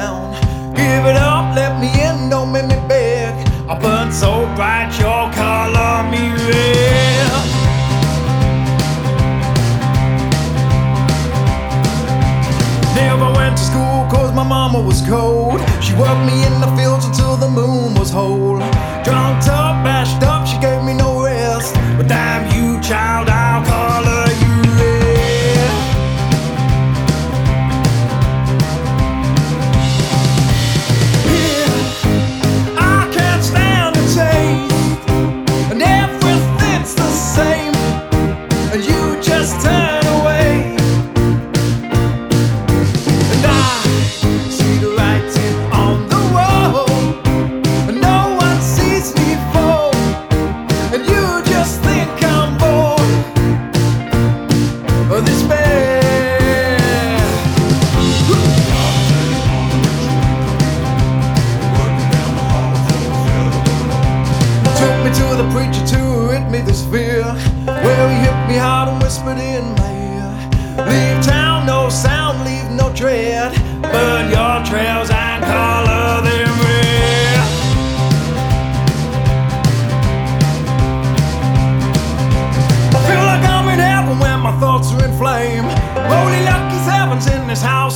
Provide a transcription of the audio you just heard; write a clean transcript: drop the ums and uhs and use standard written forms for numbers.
down. Give it up, let me in, don't make me beg. I burn so bright, your color me red. Never went to school cause my mama was cold. She worked me in the fields until the moon was whole. Drunk up, bashed up, she gave me no rest. But damn you, child, I'll color you red. Yeah, I can't stand the taste, and everything's the same, and you just turn away. And I see the writing on the wall, and no one sees me fall, and you just think I'm bored of this man. Took me to the preacher to rid me this fear, where he hit me hard and whispered in my ear. Leave town, no sound, leave no dread. Burn your trails and color them red. I feel like I'm in heaven when my thoughts are in flame. Holy lucky sevens in this house.